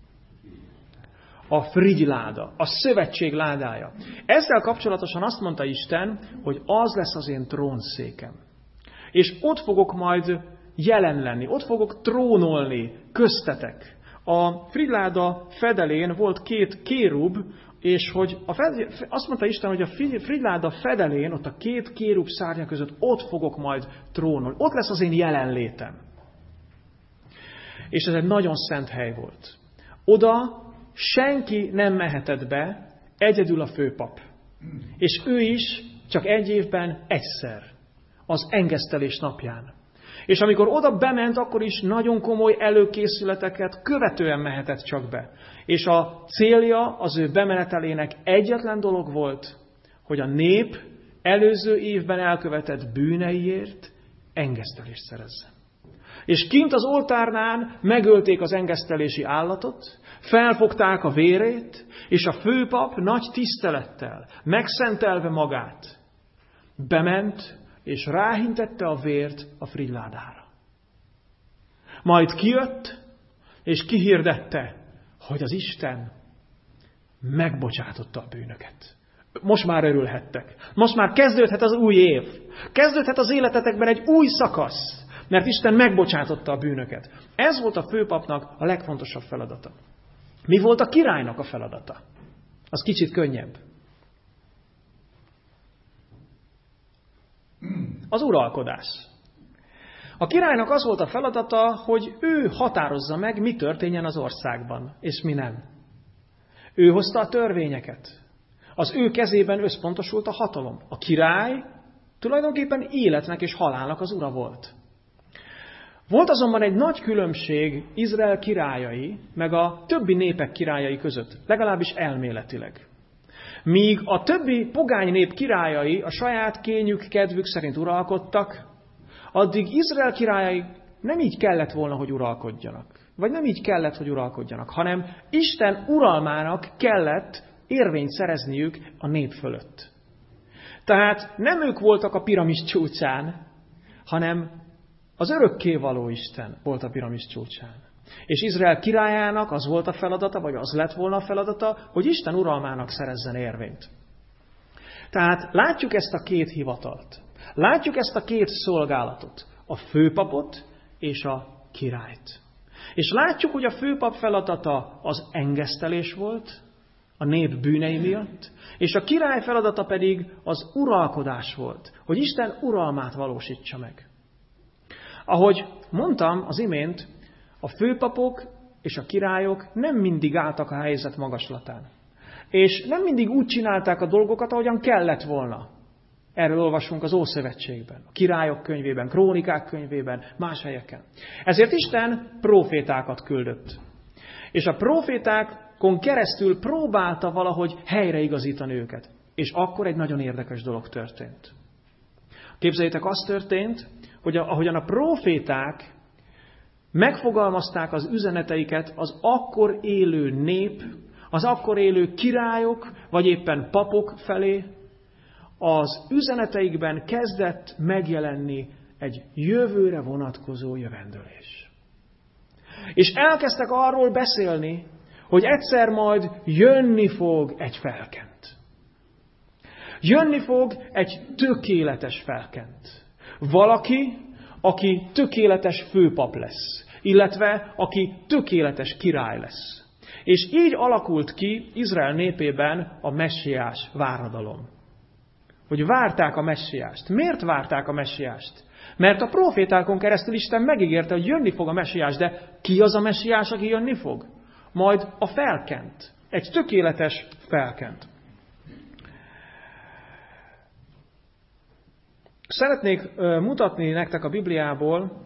A frigyláda, a szövetség ládája. Ezzel kapcsolatosan azt mondta Isten, hogy az lesz az én trónszékem. És ott fogok majd jelen lenni, ott fogok trónolni köztetek. A frigyláda fedelén volt két kérub, és hogy a fed... azt mondta Isten, hogy a frigyláda fedelén, ott a két kérub szárnya között ott fogok majd trónolni. Ott lesz az én jelenlétem. És ez egy nagyon szent hely volt. Oda senki nem mehetett be, egyedül a főpap. És ő is csak egy évben egyszer, az engesztelés napján. És amikor oda bement, akkor is nagyon komoly előkészületeket követően mehetett csak be. És a célja az ő bemenetelének egyetlen dolog volt, hogy a nép előző évben elkövetett bűneiért engesztelést szerezzen. És kint az oltárnál megölték az engesztelési állatot, felfogták a vérét, és a főpap nagy tisztelettel, megszentelve magát, bement, és ráhintette a vért a frigyládára. Majd kijött, és kihirdette, hogy az Isten megbocsátotta a bűnöket. Most már örülhettek. Most már kezdődhet az új év. Kezdődhet az életetekben egy új szakasz, mert Isten megbocsátotta a bűnöket. Ez volt a főpapnak a legfontosabb feladata. Mi volt a királynak a feladata? Az kicsit könnyebb. Az uralkodás. A királynak az volt a feladata, hogy ő határozza meg, mi történjen az országban, és mi nem. Ő hozta a törvényeket. Az ő kezében összpontosult a hatalom. A király tulajdonképpen életnek és halálnak az ura volt. Volt azonban egy nagy különbség Izrael királyai, meg a többi népek királyai között, legalábbis elméletileg. Míg a többi pogány nép királyai a saját kényük, kedvük szerint uralkodtak, addig Izrael királyai nem így kellett volna, hogy uralkodjanak. Vagy nem így kellett, hogy uralkodjanak, hanem Isten uralmának kellett érvényt szerezniük a nép fölött. Tehát nem ők voltak a piramis csúcsán, hanem az örökkévaló Isten volt a piramis csúcsán. És Izrael királyának az volt a feladata, vagy az lett volna a feladata, hogy Isten uralmának szerezzen érvényt. Tehát látjuk ezt a két hivatalt. Látjuk ezt a két szolgálatot. A főpapot és a királyt. És látjuk, hogy a főpap feladata az engesztelés volt, a nép bűnei miatt, és a király feladata pedig az uralkodás volt, hogy Isten uralmát valósítsa meg. Ahogy mondtam az imént, a főpapok és a királyok nem mindig álltak a helyzet magaslatán. És nem mindig úgy csinálták a dolgokat, ahogyan kellett volna. Erről olvasunk az Ószövetségben, a Királyok könyvében, Krónikák könyvében, más helyeken. Ezért Isten prófétákat küldött. És a prófétákon keresztül próbálta valahogy helyreigazítani őket. És akkor egy nagyon érdekes dolog történt. Képzeljétek, az történt, hogy ahogyan a próféták megfogalmazták az üzeneteiket az akkor élő nép, az akkor élő királyok, vagy éppen papok felé, az üzeneteikben kezdett megjelenni egy jövőre vonatkozó jövendőlés. És elkezdtek arról beszélni, hogy egyszer majd jönni fog egy felkent. Jönni fog egy tökéletes felkent. Valaki, aki tökéletes főpap lesz, illetve aki tökéletes király lesz. És így alakult ki Izrael népében a messiás váradalom. Hogy várták a messiást. Miért várták a messiást? Mert a profétákon keresztül Isten megígérte, hogy jönni fog a messiás, de ki az a messiás, aki jönni fog? Majd a felkent. Egy tökéletes felkent. Szeretnék mutatni nektek a Bibliából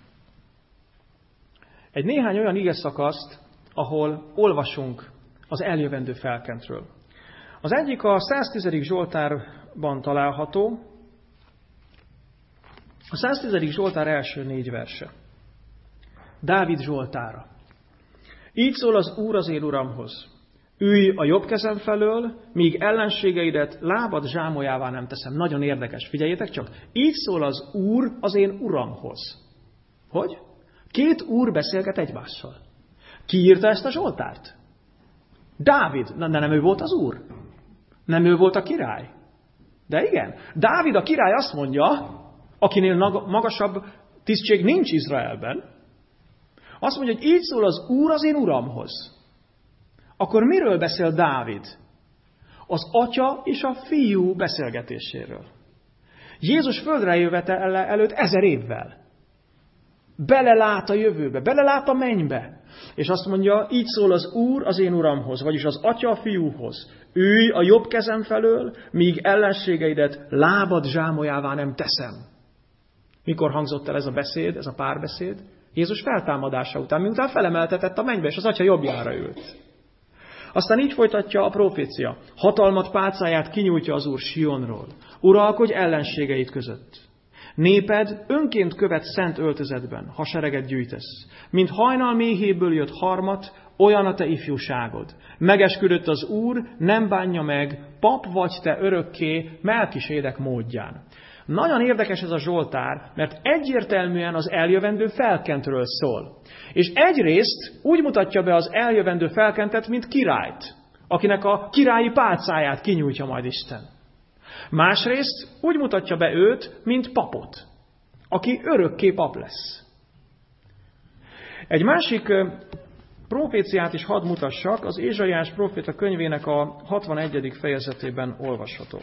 egy néhány olyan igeszakaszt, ahol olvasunk az eljövendő felkentről. Az egyik a száztízedik Zsoltárban található, a száztízedik Zsoltár első négy verse. Dávid Zsoltára. Így szól az Úr az én Uramhoz. Ülj a jobb kezem felől, míg ellenségeidet lábad zsámolyává nem teszem. Nagyon érdekes, figyeljétek csak. Így szól az Úr az én Uramhoz. Hogy? Két úr beszélget egymással. Ki írta ezt a Zsoltárt? Dávid. Na, de nem ő volt az úr? Nem ő volt a király? De igen. Dávid a király azt mondja, akinél magasabb tisztség nincs Izraelben, azt mondja, hogy így szól az Úr az én Uramhoz. Akkor miről beszél Dávid? Az atya és a fiú beszélgetéséről. Jézus földre jövetele előtt ezer évvel. Belelát a jövőbe, belelát a mennybe. És azt mondja, így szól az Úr az én Uramhoz, vagyis az Atya a Fiúhoz. Ülj a jobb kezem felől, míg ellenségeidet lábad zsámolyává nem teszem. Mikor hangzott el ez a beszéd, ez a párbeszéd? Jézus feltámadása után, miután felemeltetett a mennybe, és az Atya jobbjára ült. Aztán így folytatja a profécia. Hatalmat pálcáját kinyújtja az Úr Sionról. Uralkodj ellenségeit között. Néped önként követ szent öltözetben, ha sereget gyűjtesz. Mint hajnal méhéből jött harmat, olyan a te ifjúságod. Megesküdött az Úr, nem bánja meg, pap vagy te örökké, Melkisédek módján. Nagyon érdekes ez a Zsoltár, mert egyértelműen az eljövendő felkentről szól. És egyrészt úgy mutatja be az eljövendő felkentet, mint királyt, akinek a királyi pálcáját kinyújtja majd Isten. Másrészt úgy mutatja be őt, mint papot, aki örökké pap lesz. Egy másik proféciát is hadd mutassak, az Ézsaiás próféta könyvének a hatvanegyedik fejezetében olvasható.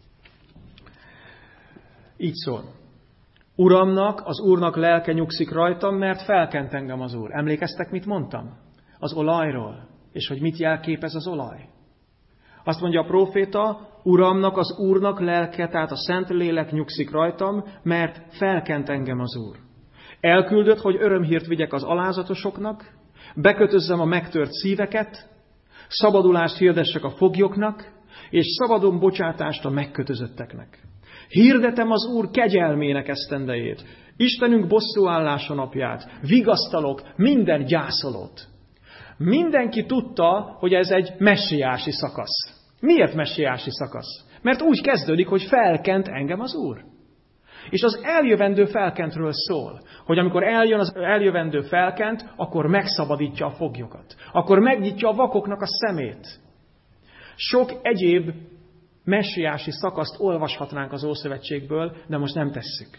Így szól. Uramnak, az Úrnak lelke nyugszik rajtam, mert felkent engem az Úr. Emlékeztek, mit mondtam? Az olajról. És hogy mit jelképez az olaj? Azt mondja a próféta, Uramnak, az Úrnak lelke, tehát a Szent Lélek nyugszik rajtam, mert felkent engem az Úr. Elküldött, hogy örömhírt vigyek az alázatosoknak, bekötözzem a megtört szíveket, szabadulást hirdessek a foglyoknak, és szabadon bocsátást a megkötözötteknek. Hirdetem az Úr kegyelmének esztendejét, Istenünk bosszúállása napját, vigasztalok minden gyászolót. Mindenki tudta, hogy ez egy messiási szakasz. Miért messiási szakasz? Mert úgy kezdődik, hogy felkent engem az Úr. És az eljövendő felkentről szól, hogy amikor eljön az eljövendő felkent, akkor megszabadítja a foglyokat. Akkor megnyitja a vakoknak a szemét. Sok egyéb messiási szakaszt olvashatnánk az Ószövetségből, de most nem tesszük.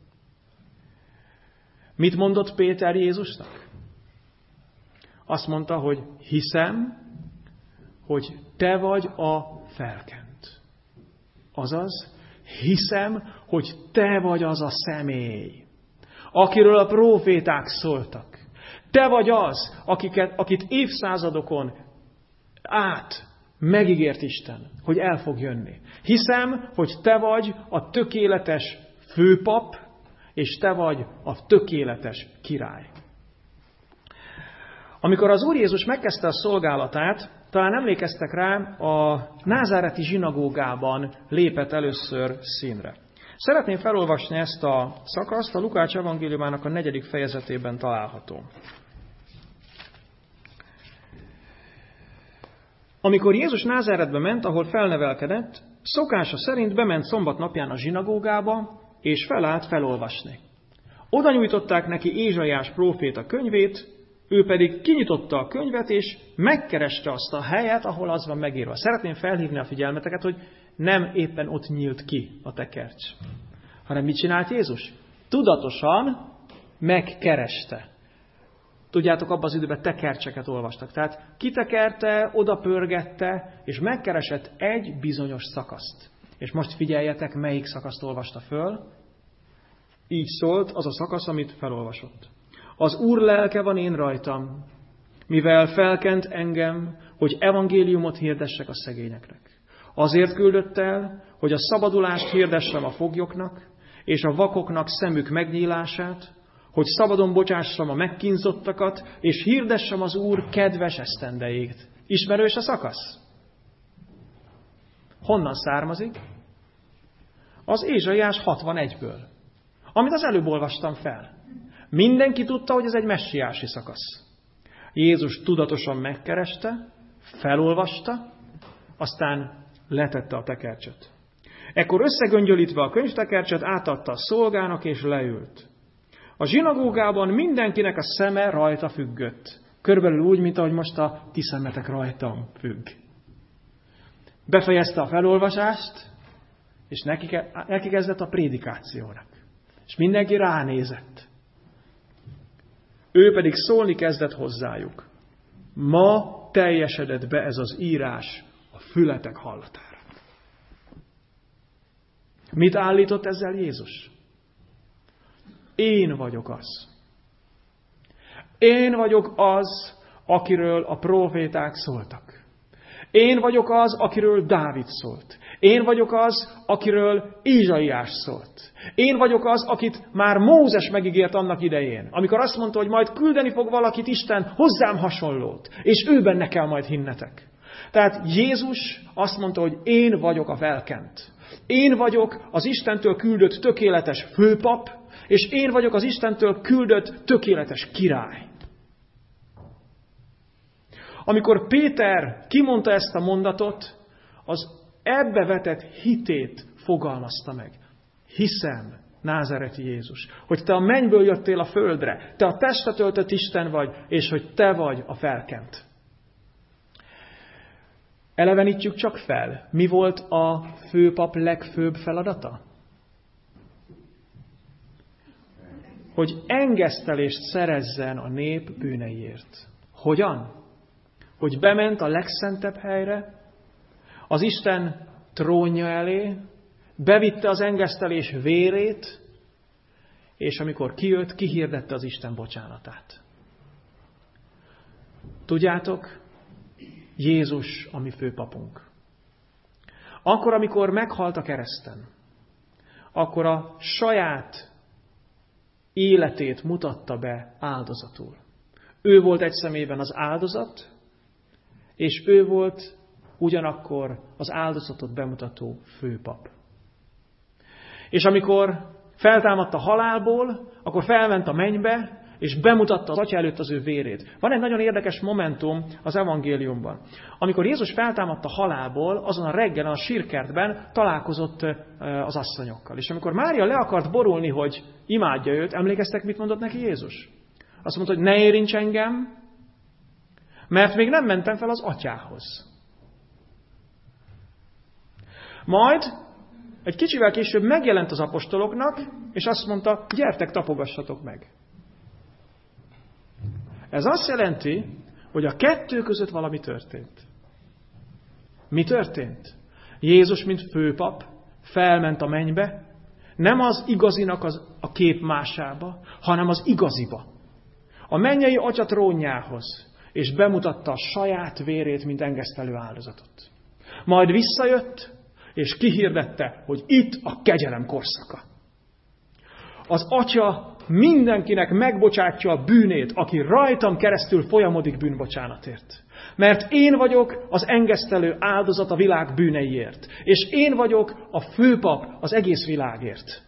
Mit mondott Péter Jézusnak? Azt mondta, hogy hiszem, hogy te vagy a felkent. Azaz, hiszem, hogy te vagy az a személy, akiről a próféták szóltak. Te vagy az, akiket, akit évszázadokon át megígért Isten, hogy el fog jönni. Hiszem, hogy te vagy a tökéletes főpap, és te vagy a tökéletes király. Amikor az Úr Jézus megkezdte a szolgálatát, talán emlékeztek rá, a názáreti zsinagógában lépett először színre. Szeretném felolvasni ezt a szakaszt, a Lukács evangéliumának a negyedik fejezetében található. Amikor Jézus Názáretbe ment, ahol felnevelkedett, szokása szerint bement szombat napján a zsinagógába, és felállt felolvasni. Oda nyújtották neki Ézsaiás próféta könyvét, ő pedig kinyitotta a könyvet, és megkereste azt a helyet, ahol az van megírva. Szeretném felhívni a figyelmeteket, hogy nem éppen ott nyílt ki a tekercs, hanem mit csinált Jézus? Tudatosan megkereste. Tudjátok, abban az időben tekercseket olvastak. Tehát kitekerte, oda pörgette, és megkeresett egy bizonyos szakaszt. És most figyeljetek, melyik szakaszt olvasta föl. Így szólt az a szakasz, amit felolvasott. Az Úr lelke van én rajtam, mivel felkent engem, hogy evangéliumot hirdessek a szegényeknek. Azért küldött el, hogy a szabadulást hirdessem a foglyoknak, és a vakoknak szemük megnyílását, hogy szabadon bocsássam a megkínzottakat, és hirdessem az Úr kedves esztendejét. Ismerős a szakasz? Honnan származik? Az Ézsaiás hatvanegyből, amit az előbb olvastam fel. Mindenki tudta, hogy ez egy messiási szakasz. Jézus tudatosan megkereste, felolvasta, aztán letette a tekercset. Ekkor összegöngyölítve a könyvtekercset átadta a szolgának, és leült. A zsinagógában mindenkinek a szeme rajta függött. Körülbelül úgy, mint ahogy most a ti szemetek rajtam függ. Befejezte a felolvasást, és neki, neki kezdett a prédikációnak. És mindenki ránézett. Ő pedig szólni kezdett hozzájuk. Ma teljesedett be ez az írás a fületek hallatára. Mit állított ezzel Jézus? Én vagyok az. Én vagyok az, akiről a próféták szóltak. Én vagyok az, akiről Dávid szólt. Én vagyok az, akiről Ézsaiás szólt. Én vagyok az, akit már Mózes megígért annak idején, amikor azt mondta, hogy majd küldeni fog valakit Isten hozzám hasonlót, és ő benne kell majd hinnetek. Tehát Jézus azt mondta, hogy én vagyok a felkent. Én vagyok az Istentől küldött tökéletes főpap, és én vagyok az Istentől küldött tökéletes király. Amikor Péter kimondta ezt a mondatot, az ebbe vetett hitét fogalmazta meg. Hiszem, názáreti Jézus, hogy te a mennyből jöttél a földre, te a testet öltött Isten vagy, és hogy te vagy a felkent. Elevenítjük csak fel, mi volt a főpap legfőbb feladata? Hogy engesztelést szerezzen a nép bűneiért. Hogyan? Hogy bement a legszentebb helyre, az Isten trónja elé, bevitte az engesztelés vérét, és amikor kijött, kihirdette az Isten bocsánatát. Tudjátok, Jézus a mi főpapunk. Akkor, amikor meghalt a kereszten, akkor a saját életét mutatta be áldozatul. Ő volt egy személyben az áldozat, és ő volt ugyanakkor az áldozatot bemutató főpap. És amikor feltámadt a halálból, akkor felment a mennybe, és bemutatta az Atya előtt az ő vérét. Van egy nagyon érdekes momentum az evangéliumban. Amikor Jézus feltámadt a halálból, azon a reggelen a sírkertben találkozott az asszonyokkal. És amikor Mária le akart borulni, hogy imádja őt, emlékeztek, mit mondott neki Jézus? Azt mondta, hogy ne érints engem, mert még nem mentem fel az Atyához. Majd egy kicsivel később megjelent az apostoloknak, és azt mondta, gyertek, tapogassatok meg. Ez azt jelenti, hogy a kettő között valami történt. Mi történt? Jézus, mint főpap, felment a mennybe, nem az igazinak az, a képmásába, hanem az igaziba. A mennyei Atya trónjához, és bemutatta a saját vérét, mint engesztelő áldozatot. Majd visszajött, és kihirdette, hogy itt a kegyelem korszaka. Az Atya mindenkinek megbocsátja a bűnét, aki rajtam keresztül folyamodik bűnbocsánatért. Mert én vagyok az engesztelő áldozat a világ bűneiért. És én vagyok a főpap az egész világért.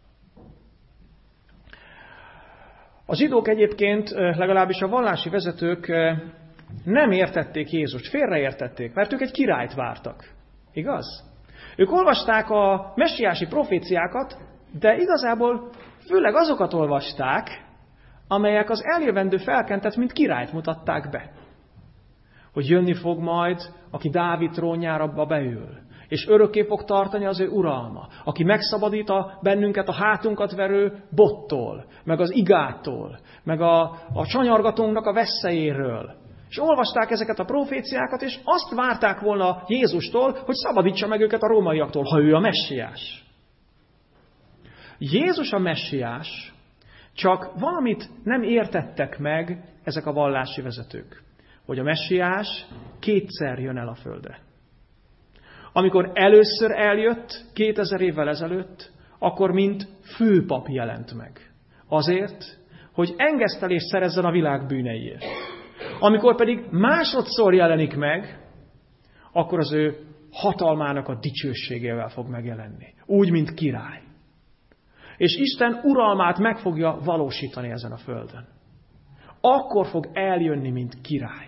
A zsidók egyébként, legalábbis a vallási vezetők nem értették Jézust, félreértették, mert ők egy királyt vártak. Igaz? Ők olvasták a messiási proféciákat, de igazából főleg azokat olvasták, amelyek az eljövendő felkentet, mint királyt mutatták be. Hogy jönni fog majd, aki Dávid trónjára beül, és örökké fog tartani az ő uralma, aki megszabadít a bennünket a hátunkat verő bottól, meg az igától, meg a, a csanyargatónknak a veszélyéről. És olvasták ezeket a proféciákat, és azt várták volna Jézustól, hogy szabadítsa meg őket a rómaiaktól, ha ő a messiás. Jézus a messiás, csak valamit nem értettek meg ezek a vallási vezetők, hogy a messiás kétszer jön el a földre. Amikor először eljött, kétezer évvel ezelőtt, akkor mint főpap jelent meg. Azért, hogy engesztelést szerezzen a világ bűneiért. Amikor pedig másodszor jelenik meg, akkor az ő hatalmának a dicsőségével fog megjelenni. Úgy, mint király. És Isten uralmát meg fogja valósítani ezen a földön. Akkor fog eljönni, mint király.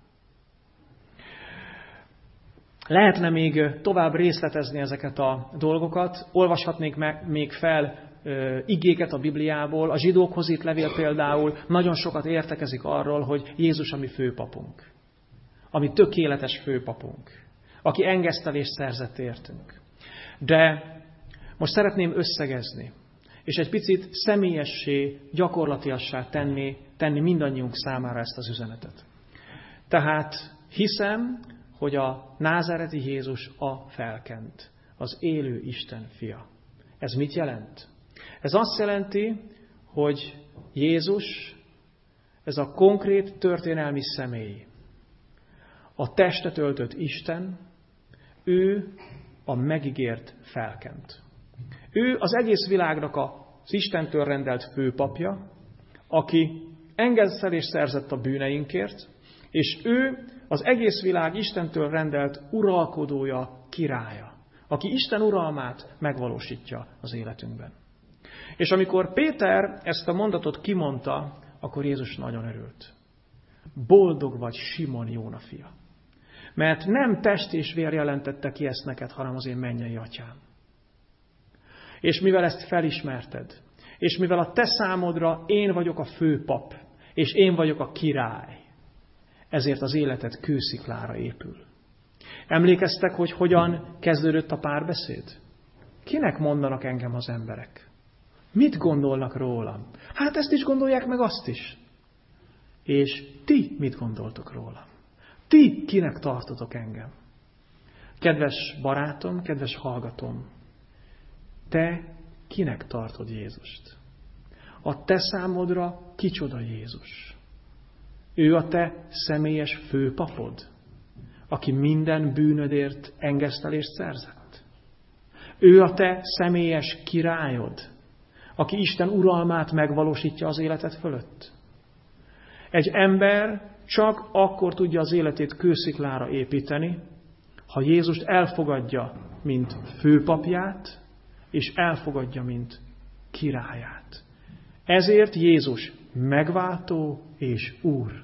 Lehetne még tovább részletezni ezeket a dolgokat, olvashatnék még fel igéket a Bibliából, a zsidókhoz írt levél például nagyon sokat értekezik arról, hogy Jézus a mi főpapunk, a mi tökéletes főpapunk, aki engesztelést szerzett értünk. De most szeretném összegezni, és egy picit személyessé, gyakorlatiassá tenni, tenni mindannyiunk számára ezt az üzenetet. Tehát hiszem, hogy a názáreti Jézus a felkent, az élő Isten fia. Ez mit jelent? Ez azt jelenti, hogy Jézus ez a konkrét történelmi személy, a testet öltött Isten, ő a megígért felkent. Ő az egész világnak az Istentől rendelt főpapja, aki engesztelést szerzett a bűneinkért, és ő az egész világ Istentől rendelt uralkodója, királya, aki Isten uralmát megvalósítja az életünkben. És amikor Péter ezt a mondatot kimondta, akkor Jézus nagyon örült. Boldog vagy, Simon, Jóna fia. Mert nem test és vér jelentette ki ezt neked, hanem az én mennyei atyám. És mivel ezt felismerted, és mivel a te számodra én vagyok a főpap, és én vagyok a király, ezért az életed kősziklára épül. Emlékeztek, hogy hogyan kezdődött a párbeszéd? Kinek mondanak engem az emberek? Mit gondolnak rólam? Hát ezt is gondolják, meg azt is. És ti mit gondoltok rólam? Ti kinek tartotok engem? Kedves barátom, kedves hallgatom, te kinek tartod Jézust? A te számodra kicsoda Jézus? Ő a te személyes főpapod, aki minden bűnödért engesztelést szerzett? Ő a te személyes királyod, aki Isten uralmát megvalósítja az életed fölött? Egy ember csak akkor tudja az életét kősziklára építeni, ha Jézust elfogadja, mint főpapját, és elfogadja, mint királyát. Ezért Jézus megváltó és úr.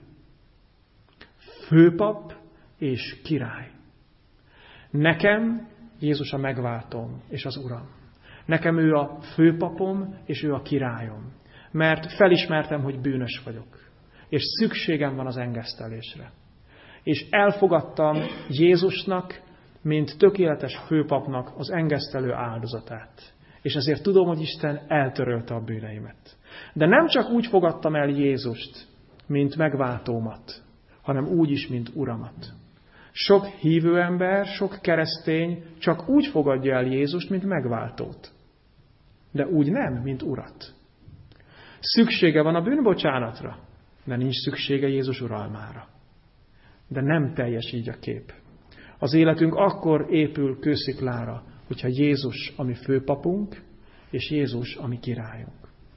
Főpap és király. Nekem Jézus a megváltóm és az uram. Nekem ő a főpapom és ő a királyom. Mert felismertem, hogy bűnös vagyok. És szükségem van az engesztelésre. És elfogadtam Jézusnak, mint tökéletes főpapnak az engesztelő áldozatát. És ezért tudom, hogy Isten eltörölte a bűneimet. De nem csak úgy fogadtam el Jézust, mint megváltómat, hanem úgy is, mint uramat. Sok hívő ember, sok keresztény csak úgy fogadja el Jézust, mint megváltót. De úgy nem, mint urat. Szüksége van a bűnbocsánatra, de nincs szüksége Jézus uralmára. De nem teljes így a kép. Az életünk akkor épül kősziklára, hogyha Jézus a mi főpapunk, és Jézus a mi királyunk.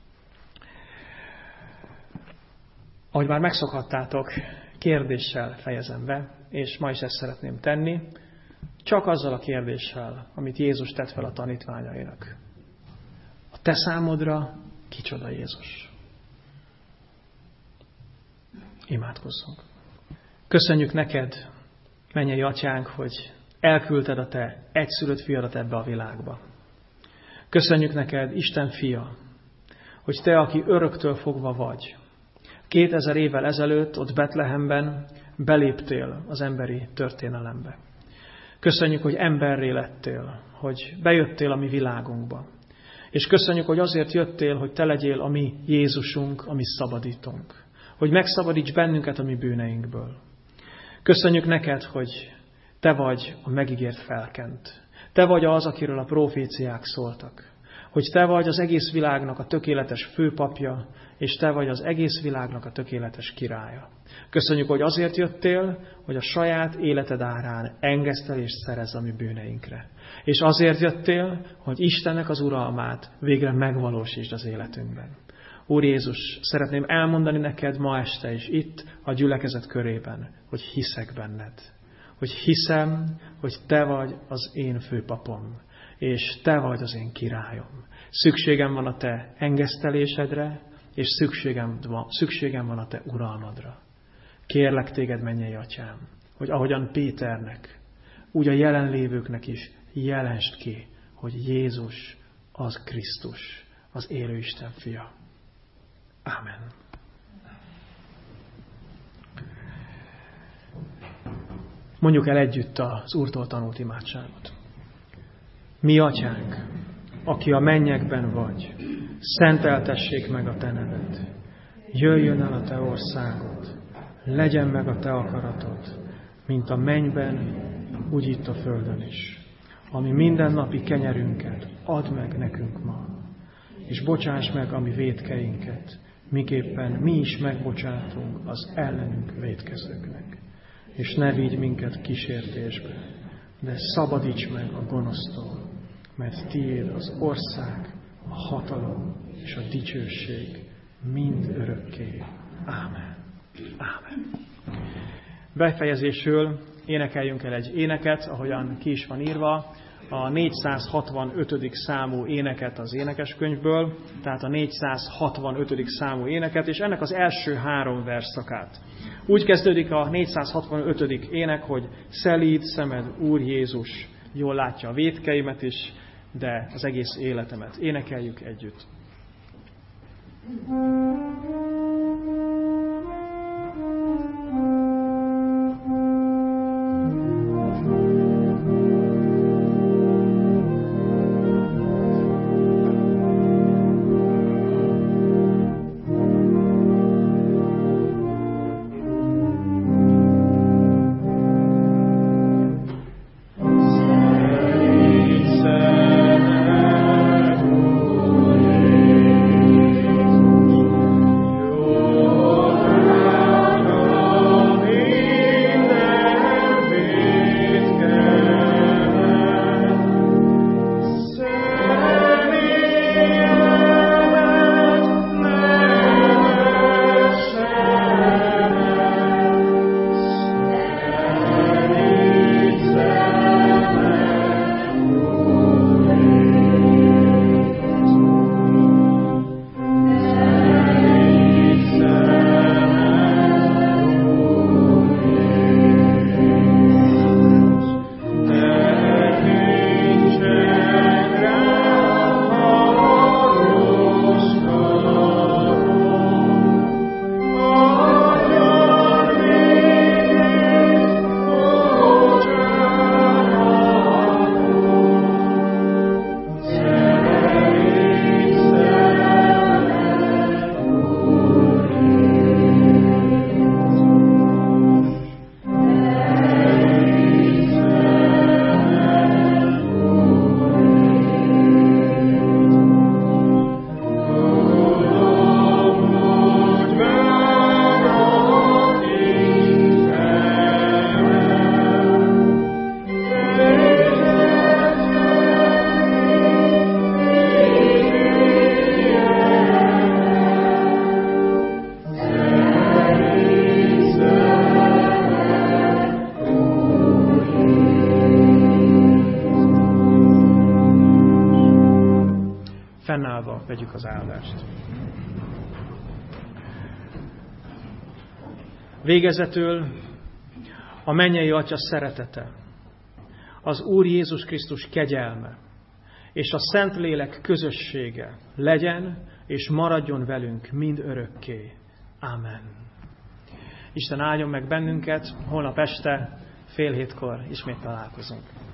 Ahogy már megszokhattátok, kérdéssel fejezem be, és ma is ezt szeretném tenni, csak azzal a kérdéssel, amit Jézus tett fel a tanítványainak. A te számodra kicsoda Jézus? Imádkozzunk. Köszönjük neked, mennyei atyánk, hogy elküldted a te egyszülött fiadat ebbe a világba. Köszönjük neked, Isten fia, hogy te, aki öröktől fogva vagy, kétezer évvel ezelőtt ott Betlehemben beléptél az emberi történelembe. Köszönjük, hogy emberré lettél, hogy bejöttél a mi világunkba. És köszönjük, hogy azért jöttél, hogy te legyél a mi Jézusunk, a mi szabadítónk. Hogy megszabadíts bennünket a mi bűneinkből. Köszönjük neked, hogy te vagy a megígért felkent. Te vagy az, akiről a proféciák szóltak. Hogy te vagy az egész világnak a tökéletes főpapja, és te vagy az egész világnak a tökéletes királya. Köszönjük, hogy azért jöttél, hogy a saját életed árán engesztelést szerezz a mi bűneinkre. És azért jöttél, hogy Istennek az uralmát végre megvalósítsd az életünkben. Úr Jézus, szeretném elmondani neked ma este is itt a gyülekezet körében, hogy hiszek benned. Hogy hiszem, hogy te vagy az én főpapom, és te vagy az én királyom. Szükségem van a te engesztelésedre, és szükségem van, szükségem van a te uralmadra. Kérlek téged, mennyei atyám, hogy ahogyan Péternek, úgy a jelenlévőknek is jelensd ki, hogy Jézus az Krisztus, az élő Isten fia. Ámen. Mondjuk el együtt az Úrtól tanult imádságot. Mi atyánk, aki a mennyekben vagy, szenteltessék meg a te neved. Jöjjön el a te országod, legyen meg a te akaratod, mint a mennyben, úgy itt a földön is. Ami mindennapi kenyerünket add meg nekünk ma, és bocsáss meg a mi vétkeinket, miképpen mi is megbocsátunk az ellenünk vétkezőknek. És ne vigy minket kísértésbe, de szabadíts meg a gonosztól, mert tiéd az ország, a hatalom és a dicsőség mind örökké. Ámen. Ámen. Befejezésül énekeljünk el egy éneket, ahogyan ki is van írva, a négyszázhatvanötödik számú éneket az énekeskönyvből, tehát a négyszázhatvanötödik számú éneket, és ennek az első három verszakát. Úgy kezdődik a négyszázhatvanötödik ének, hogy szelíd szemed, Úr Jézus, jól látja a vétkeimet is, de az egész életemet. Énekeljük együtt. Fennállva vegyük az áldást. Végezetül a mennyei Atya szeretete, az Úr Jézus Krisztus kegyelme és a Szentlélek közössége legyen és maradjon velünk mind örökké. Ámen. Isten áldjon meg bennünket, holnap este fél hétkor ismét találkozunk.